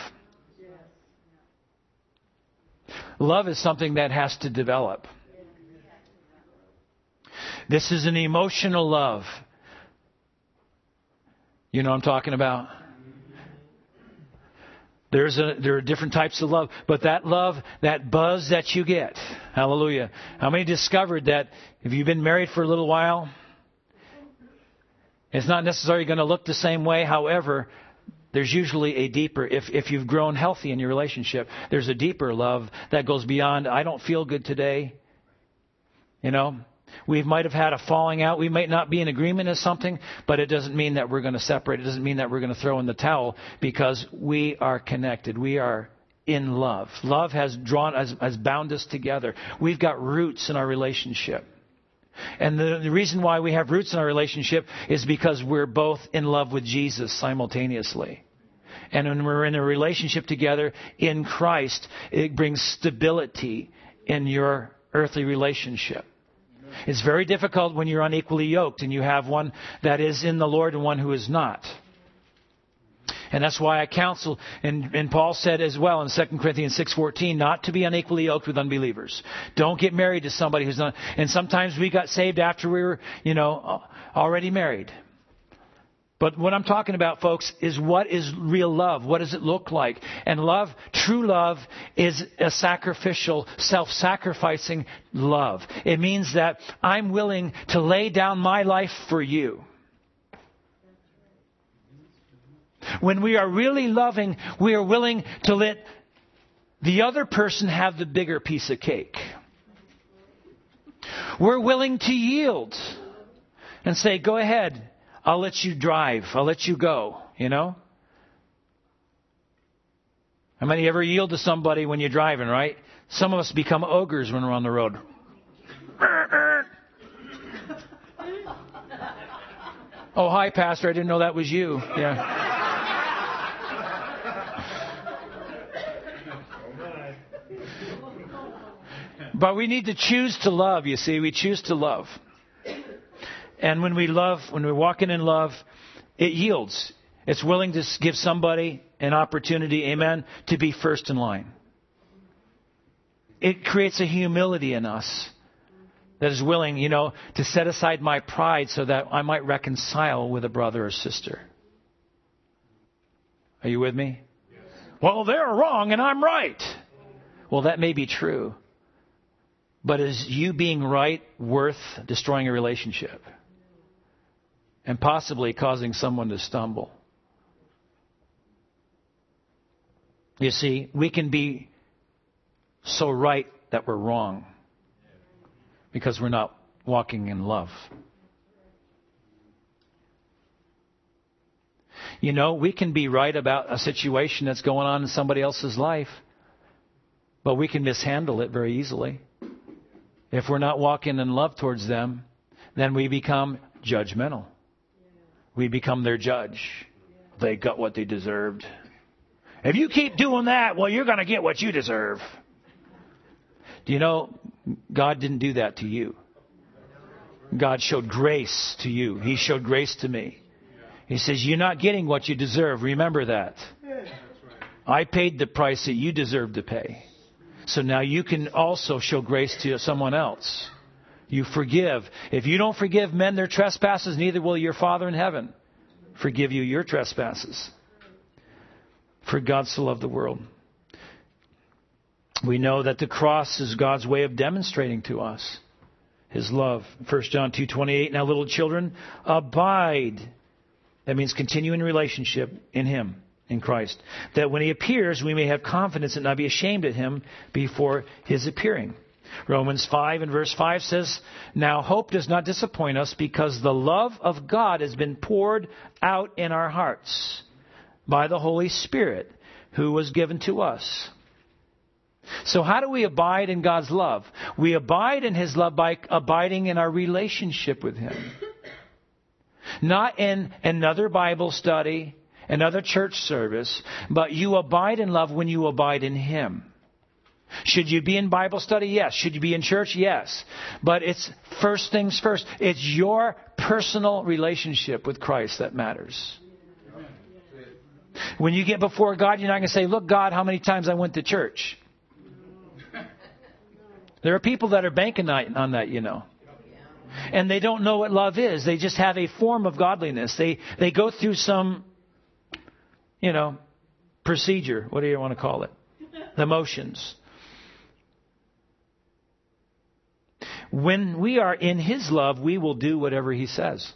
Love is something that has to develop. This is an emotional love. You know what I'm talking about? There's a, there are different types of love. But that love, that buzz that you get, hallelujah. How many discovered that if you've been married for a little while, it's not necessarily going to look the same way. However, there's usually a deeper, if, if you've grown healthy in your relationship, there's a deeper love that goes beyond, I don't feel good today. You know, we might have had a falling out. We might not be in agreement as something, but it doesn't mean that we're going to separate. It doesn't mean that we're going to throw in the towel, because we are connected. We are in love. Love has drawn, has, has bound us together. We've got roots in our relationship. And the, the reason why we have roots in our relationship is because we're both in love with Jesus simultaneously. And when we're in a relationship together in Christ, it brings stability in your earthly relationship. It's very difficult when you're unequally yoked and you have one that is in the Lord and one who is not. And that's why I counsel, and, and Paul said as well in Second Corinthians six fourteen, not to be unequally yoked with unbelievers. Don't get married to somebody who's not. And sometimes we got saved after we were, you know, already married. But what I'm talking about, folks, is what is real love? What does it look like? And love, true love, is a sacrificial, self-sacrificing love. It means that I'm willing to lay down my life for you. When we are really loving, we are willing to let the other person have the bigger piece of cake. We're willing to yield and say, go ahead. I'll let you drive. I'll let you go, you know? How many ever yield to somebody when you're driving, right? Some of us become ogres when we're on the road. Oh, hi, Pastor. I didn't know that was you. Yeah. But we need to choose to love, you see. We choose to love. And when we love, when we're walking in love, it yields. It's willing to give somebody an opportunity, amen, to be first in line. It creates a humility in us that is willing, you know, to set aside my pride so that I might reconcile with a brother or sister. Are you with me? Yes. Well, they're wrong and I'm right. Well, that may be true. But is you being right worth destroying a relationship and possibly causing someone to stumble? You see, we can be so right that we're wrong because we're not walking in love. You know, we can be right about a situation that's going on in somebody else's life, but we can mishandle it very easily. If we're not walking in love towards them, then we become judgmental. We become their judge. They got what they deserved. If you keep doing that, well, you're going to get what you deserve. Do you know, God didn't do that to you. God showed grace to you. He showed grace to me. He says, you're not getting what you deserve. Remember that. I paid the price that you deserve to pay. So now you can also show grace to someone else. You forgive. If you don't forgive men their trespasses, neither will your Father in heaven forgive you your trespasses. For God so loved the world. We know that the cross is God's way of demonstrating to us His love. First John two twenty-eight, now little children, abide. That means continue in relationship in Him. In Christ, that when He appears, we may have confidence and not be ashamed at Him before His appearing. Romans five and verse five says, now hope does not disappoint us because the love of God has been poured out in our hearts by the Holy Spirit who was given to us. So how do we abide in God's love? We abide in His love by abiding in our relationship with Him. Not in another Bible study, another church service, but you abide in love when you abide in Him. Should you be in Bible study? Yes. Should you be in church? Yes. But it's first things first. It's your personal relationship with Christ that matters. When you get before God, you're not going to say, look, God, how many times I went to church. There are people that are banking on that, you know. And they don't know what love is. They just have a form of godliness. They they go through some, you know, procedure. What do you want to call it? The motions. When we are in His love, we will do whatever He says.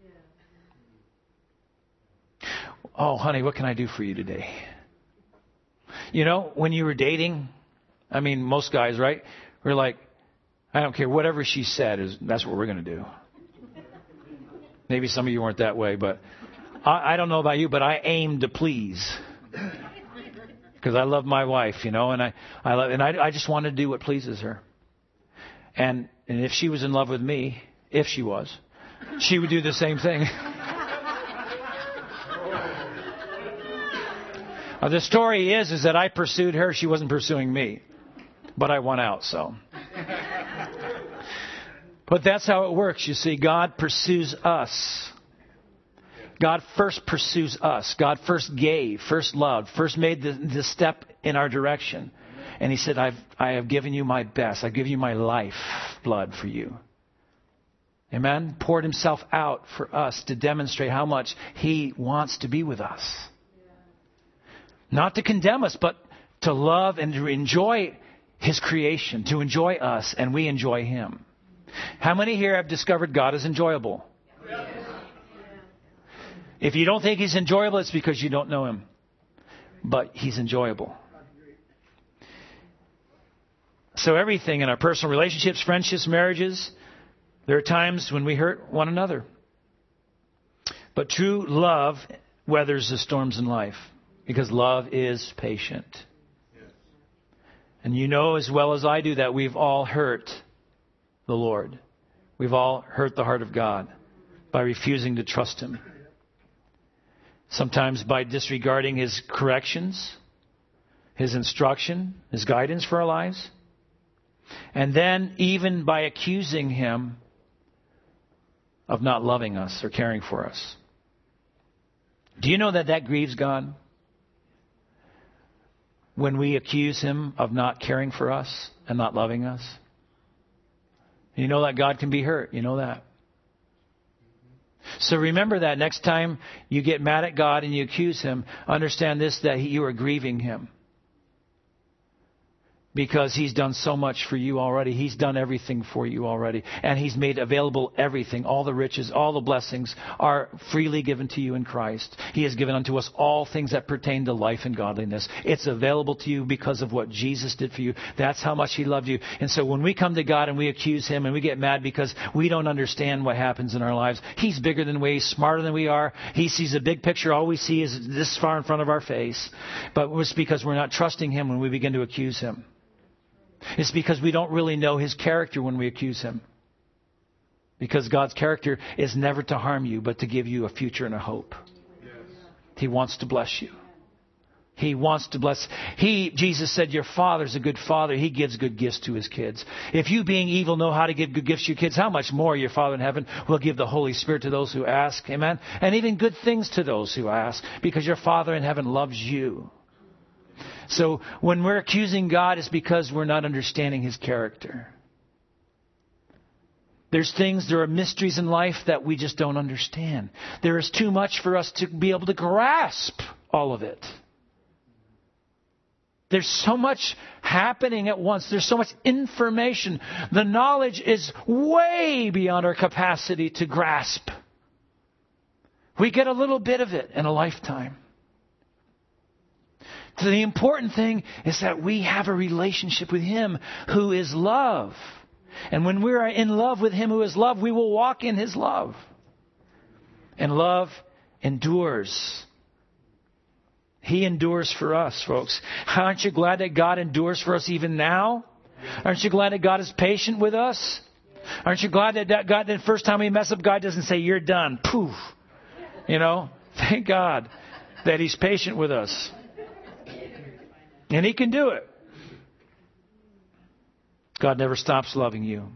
Oh, honey, what can I do for you today? You know, when you were dating, I mean, most guys, right? We're like, I don't care. Whatever she said, is that's what we're going to do. Maybe some of you weren't that way, but I, I don't know about you, but I aim to please. Because I love my wife, you know, and I, I love, and I, I just want to do what pleases her. And and if she was in love with me, if she was, she would do the same thing. uh, the story is, is that I pursued her. She wasn't pursuing me, but I won out. So, but that's how it works. You see, God pursues us. God first pursues us. God first gave, first loved, first made the, the step in our direction. And He said, I've, I have given you my best. I've given you my life blood for you. Amen? Poured Himself out for us to demonstrate how much He wants to be with us. Not to condemn us, but to love and to enjoy His creation, to enjoy us, and we enjoy Him. How many here have discovered God is enjoyable? Yes. If you don't think He's enjoyable, it's because you don't know Him. But He's enjoyable. So everything in our personal relationships, friendships, marriages, there are times when we hurt one another. But true love weathers the storms in life because love is patient. And you know as well as I do that we've all hurt the Lord. We've all hurt the heart of God by refusing to trust Him. Sometimes by disregarding His corrections, His instruction, His guidance for our lives. And then even by accusing Him of not loving us or caring for us. Do you know that that grieves God? When we accuse Him of not caring for us and not loving us. You know that God can be hurt. You know that. So remember that next time you get mad at God and you accuse Him, understand this, that you are grieving Him. Because He's done so much for you already. He's done everything for you already. And He's made available everything. All the riches, all the blessings are freely given to you in Christ. He has given unto us all things that pertain to life and godliness. It's available to you because of what Jesus did for you. That's how much He loved you. And so when we come to God and we accuse Him and we get mad because we don't understand what happens in our lives, He's bigger than we, He's smarter than we are. He sees a big picture. All we see is this far in front of our face. But it's because we're not trusting Him when we begin to accuse Him. It's because we don't really know His character when we accuse Him. Because God's character is never to harm you, but to give you a future and a hope. Yes. He wants to bless you. He wants to bless. He, Jesus said, your Father's a good Father. He gives good gifts to His kids. If you being evil know how to give good gifts to your kids, how much more your Father in heaven will give the Holy Spirit to those who ask. Amen. And even good things to those who ask. Because your Father in heaven loves you. So when we're accusing God, it's because we're not understanding His character. There's things, there are mysteries in life that we just don't understand. There is too much for us to be able to grasp all of it. There's so much happening at once. There's so much information. The knowledge is way beyond our capacity to grasp. We get a little bit of it in a lifetime. So the important thing is that we have a relationship with Him who is love. And when we are in love with Him who is love, we will walk in His love. And love endures. He endures for us, folks. Aren't you glad that God endures for us even now? Aren't you glad that God is patient with us? Aren't you glad that God, the first time we mess up, God doesn't say, you're done. Poof. You know, thank God that He's patient with us. And He can do it. God never stops loving you.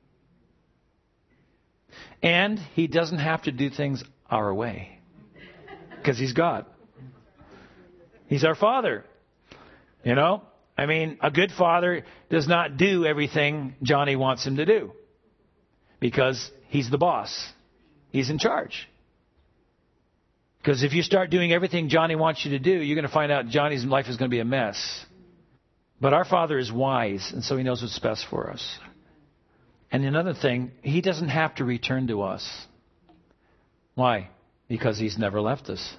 And He doesn't have to do things our way. Because He's God. He's our Father. You know? I mean, a good father does not do everything Johnny wants him to do. Because he's the boss. He's in charge. Because if you start doing everything Johnny wants you to do, you're going to find out Johnny's life is going to be a mess. But our Father is wise, and so He knows what's best for us. And another thing, He doesn't have to return to us. Why? Because He's never left us.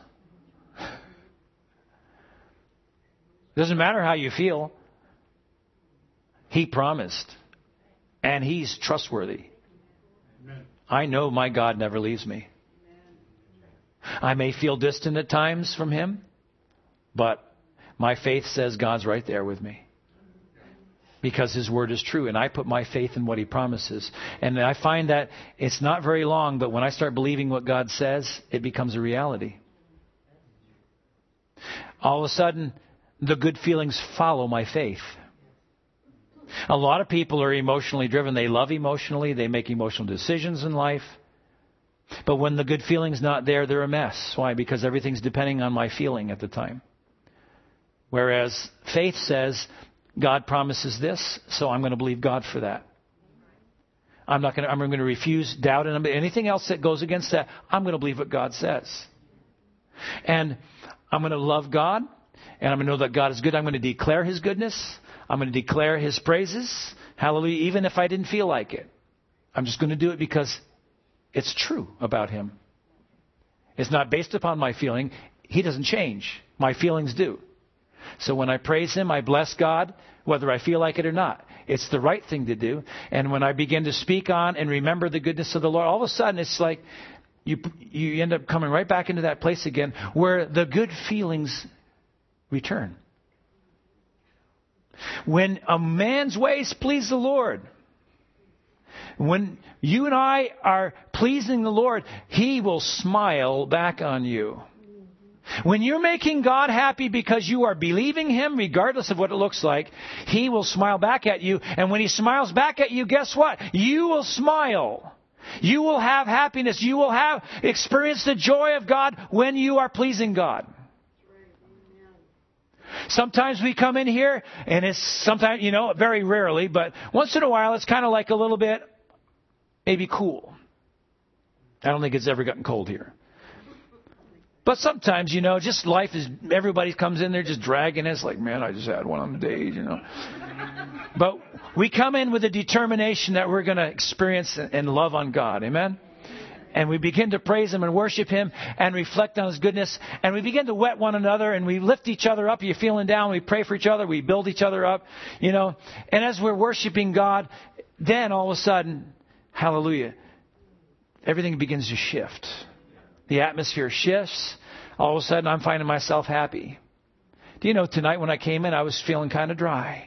Doesn't matter how you feel. He promised. And He's trustworthy. Amen. I know my God never leaves me. I may feel distant at times from Him, but my faith says God's right there with me. Because His word is true, and I put my faith in what He promises. And I find that it's not very long, but when I start believing what God says, it becomes a reality. All of a sudden, the good feelings follow my faith. A lot of people are emotionally driven. They love emotionally. They make emotional decisions in life. But when the good feeling's not there, they're a mess. Why? Because everything's depending on my feeling at the time. Whereas faith says, God promises this, so I'm going to believe God for that. I'm not going to, I'm going to refuse doubt and anything else that goes against that. I'm going to believe what God says. And I'm going to love God, and I'm going to know that God is good. I'm going to declare His goodness. I'm going to declare His praises. Hallelujah. Even if I didn't feel like it. I'm just going to do it because it's true about Him. It's not based upon my feeling. He doesn't change. My feelings do. So when I praise Him, I bless God, whether I feel like it or not. It's the right thing to do. And when I begin to speak on and remember the goodness of the Lord, all of a sudden it's like you you end up coming right back into that place again where the good feelings return. When a man's ways please the Lord, when you and I are pleasing the Lord, He will smile back on you. When you're making God happy because you are believing Him, regardless of what it looks like, He will smile back at you. And when He smiles back at you, guess what? You will smile. You will have happiness. You will have experience the joy of God when you are pleasing God. Sometimes we come in here and it's sometimes, you know, very rarely, but once in a while it's kind of like a little bit maybe cool. I don't think it's ever gotten cold here. But sometimes, you know, just life is, everybody comes in there just dragging. It's like, man, I just had one on the days, you know. But we come in with a determination that we're going to experience and love on God. Amen? And we begin to praise Him and worship Him and reflect on His goodness. And we begin to wet one another and we lift each other up. You're feeling down. We pray for each other. We build each other up, you know. And as we're worshiping God, then all of a sudden, hallelujah, everything begins to shift. The atmosphere shifts. All of a sudden, I'm finding myself happy. Do you know, tonight when I came in, I was feeling kind of dry.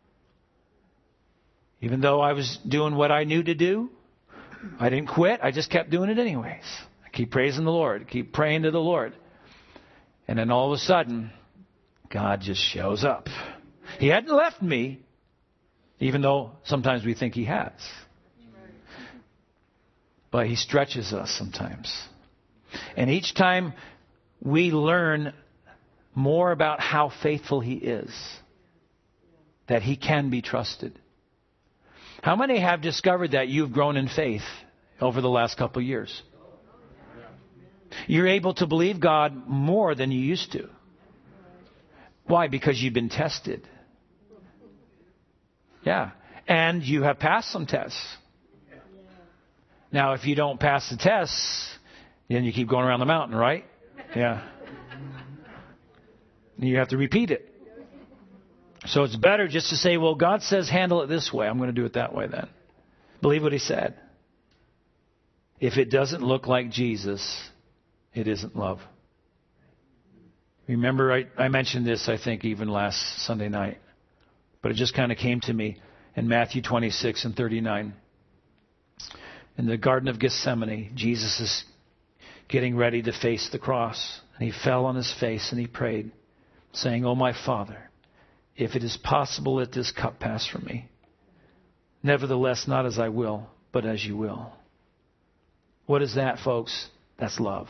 Even though I was doing what I knew to do, I didn't quit. I just kept doing it anyways. I keep praising the Lord. Keep praying to the Lord. And then all of a sudden, God just shows up. He hadn't left me, even though sometimes we think He has. But He stretches us sometimes. And each time we learn more about how faithful He is, that He can be trusted. How many have discovered that you've grown in faith over the last couple of years? You're able to believe God more than you used to. Why? Because you've been tested. Yeah. And you have passed some tests. Now, if you don't pass the tests, then you keep going around the mountain, right? Yeah. You have to repeat it. So it's better just to say, well, God says handle it this way. I'm going to do it that way then. Believe what He said. If it doesn't look like Jesus, it isn't love. Remember, I, I mentioned this, I think, even last Sunday night. But it just kind of came to me in Matthew twenty-six and thirty-nine. In the Garden of Gethsemane, Jesus is getting ready to face the cross. And He fell on His face and He prayed, saying, "Oh, my Father, if it is possible, let this cup pass from me. Nevertheless, not as I will, but as You will." What is that, folks? That's love.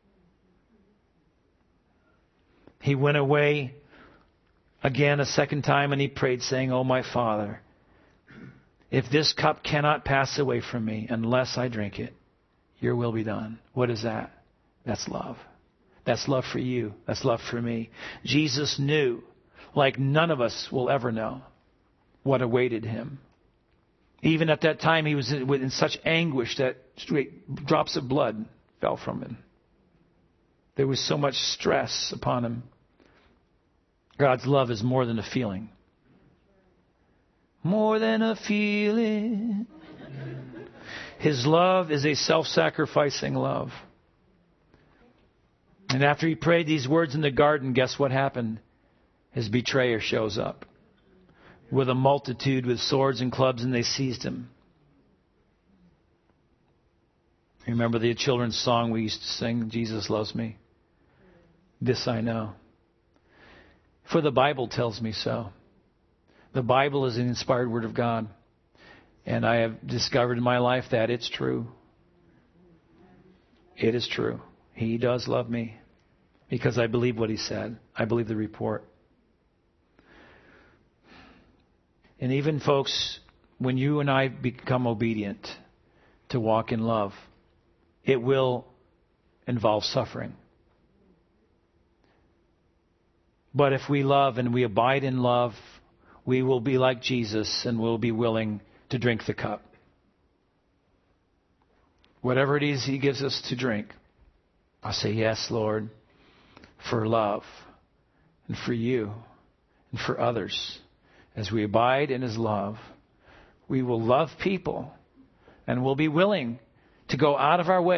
He went away again a second time and He prayed, saying, "Oh, my Father, if this cup cannot pass away from me unless I drink it, Your will be done." What is that? That's love. That's love for you. That's love for me. Jesus knew, like none of us will ever know, what awaited Him. Even at that time, He was in such anguish that straight drops of blood fell from Him. There was so much stress upon Him. God's love is more than a feeling. More than a feeling. His love is a self-sacrificing love. And after He prayed these words in the garden, guess what happened? His betrayer shows up with a multitude with swords and clubs, and they seized Him. Remember the children's song we used to sing, "Jesus loves me. This I know. For the Bible tells me so." The Bible is an inspired Word of God. And I have discovered in my life that it's true. It is true. He does love me because I believe what He said. I believe the report. And even, folks, when you and I become obedient to walk in love, it will involve suffering. But if we love and we abide in love, we will be like Jesus and we'll be willing to drink the cup. Whatever it is He gives us to drink, I'll say, "Yes, Lord," for love and for You and for others. As we abide in His love, we will love people and we'll be willing to go out of our way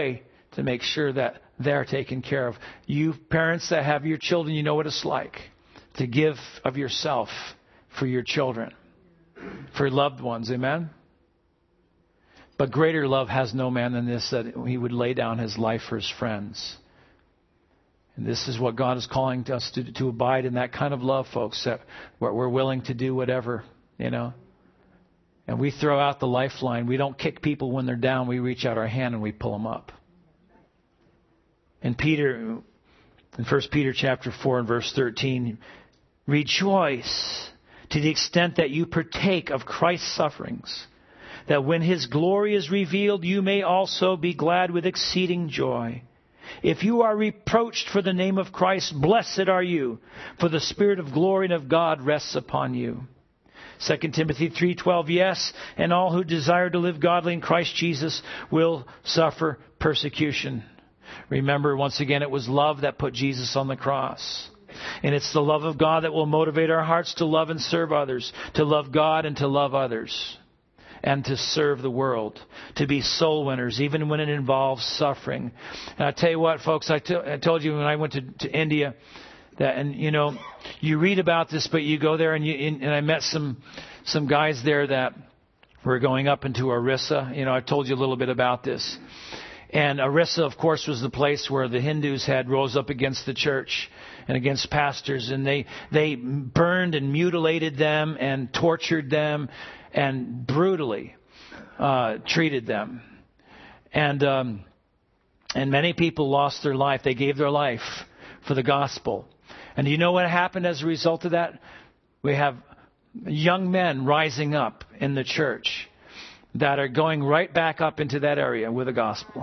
to make sure that they're taken care of. You parents that have your children, you know what it's like to give of yourself for your children, for loved ones. Amen? But greater love has no man than this, that he would lay down his life for his friends. And this is what God is calling us to, to abide in that kind of love, folks, that we're willing to do whatever, you know. And we throw out the lifeline. We don't kick people when they're down. We reach out our hand and we pull them up. And Peter, in First Peter chapter four and verse thirteen, rejoice to the extent that you partake of Christ's sufferings, that when his glory is revealed, you may also be glad with exceeding joy. If you are reproached for the name of Christ, blessed are you, for the Spirit of glory and of God rests upon you. Second Timothy three twelve, yes, and all who desire to live godly in Christ Jesus will suffer persecution. Remember, once again, it was love that put Jesus on the cross. And it's the love of God that will motivate our hearts to love and serve others, to love God and to love others, and to serve the world, to be soul winners, even when it involves suffering. And I tell you what, folks, I, t- I told you when I went to, to India, that, and you know, you read about this, but you go there and you, and I met some, some guys there that were going up into Orissa. You know, I told you a little bit about this. And Orissa, of course, was the place where the Hindus had rose up against the church and against pastors. And they, they burned and mutilated them and tortured them and brutally uh, treated them. And um, and many people lost their life. They gave their life for the gospel. And you know what happened as a result of that? We have young men rising up in the church that are going right back up into that area with the gospel.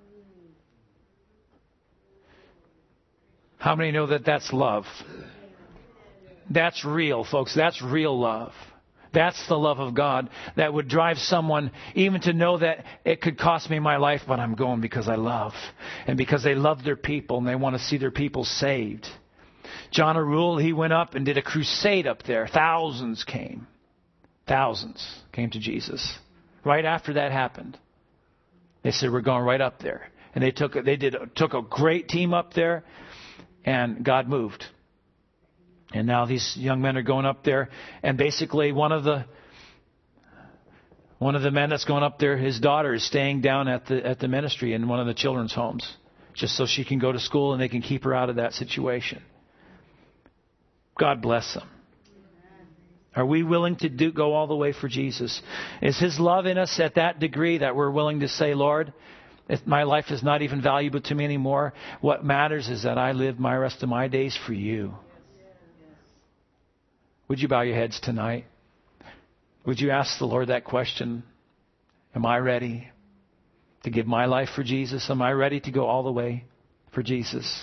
How many know that that's love? That's real, folks. That's real love. That's the love of God that would drive someone even to know that it could cost me my life, but I'm going because I love. And because they love their people and they want to see their people saved. John Arul, he went up and did a crusade up there. Thousands came. Thousands came to Jesus. Right after that happened, they said, we're going right up there. And they took they did took a great team up there, and God moved. And now these young men are going up there, and basically one of the one of the men that's going up there, his daughter is staying down at the at the ministry in one of the children's homes, just so she can go to school and they can keep her out of that situation. God bless them. Are we willing to do go all the way for Jesus? Is His love in us at that degree that we're willing to say, Lord, if my life is not even valuable to me anymore, what matters is that I live my rest of my days for you. Would you bow your heads tonight? Would you ask the Lord that question? Am I ready to give my life for Jesus? Am I ready to go all the way for Jesus?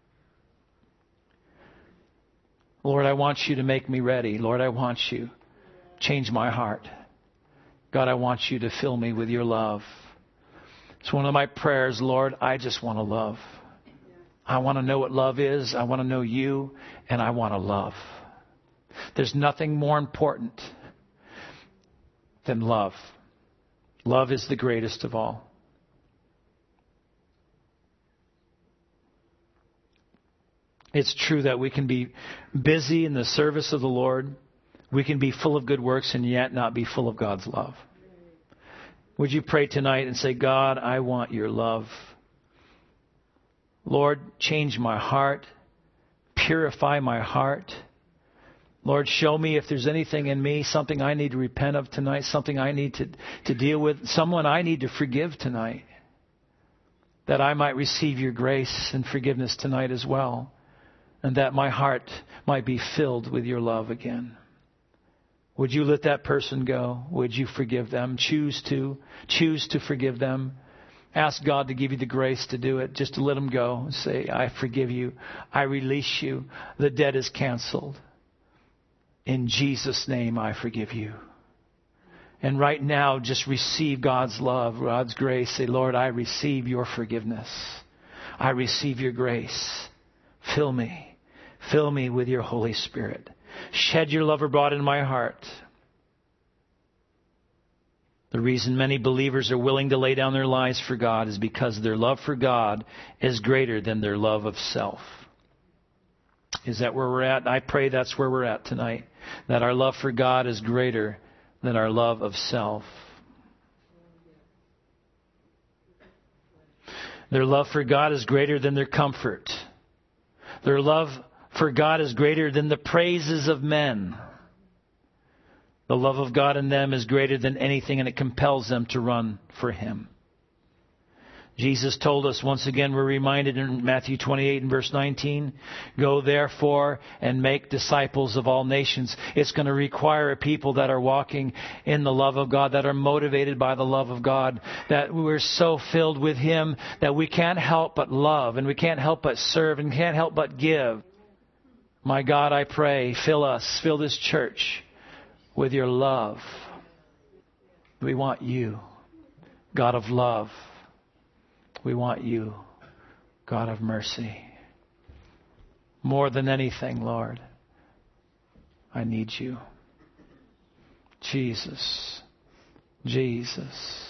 Lord, I want you to make me ready. Lord, I want you. Change my heart. God, I want you to fill me with your love. It's one of my prayers, Lord, I just want to love. I want to know what love is. I want to know you, and I want to love. There's nothing more important than love. Love is the greatest of all. It's true that we can be busy in the service of the Lord. We can be full of good works and yet not be full of God's love. Would you pray tonight and say, God, I want your love. Lord, change my heart. Purify my heart. Lord, show me if there's anything in me, something I need to repent of tonight, something I need to, to deal with, someone I need to forgive tonight, that I might receive your grace and forgiveness tonight as well, and that my heart might be filled with your love again. Would you let that person go? Would you forgive them? Choose to. Choose to forgive them. Ask God to give you the grace to do it, just to let them go and say, I forgive you. I release you. The debt is canceled. In Jesus' name, I forgive you. And right now, just receive God's love, God's grace. Say, Lord, I receive your forgiveness. I receive your grace. Fill me. Fill me with your Holy Spirit. Shed your love abroad in my heart. The reason many believers are willing to lay down their lives for God is because their love for God is greater than their love of self. Is that where we're at? I pray that's where we're at tonight. That our love for God is greater than our love of self. Their love for God is greater than their comfort. Their love for God is greater than the praises of men. The love of God in them is greater than anything, and it compels them to run for Him. Jesus told us, once again, we're reminded in Matthew twenty-eight and verse nineteen, go therefore and make disciples of all nations. It's going to require a people that are walking in the love of God, that are motivated by the love of God, that we're so filled with Him that we can't help but love, and we can't help but serve, and can't help but give. My God, I pray, fill us, fill this church with your love. We want you, God of love. We want you, God of mercy. More than anything, Lord, I need you. Jesus, Jesus.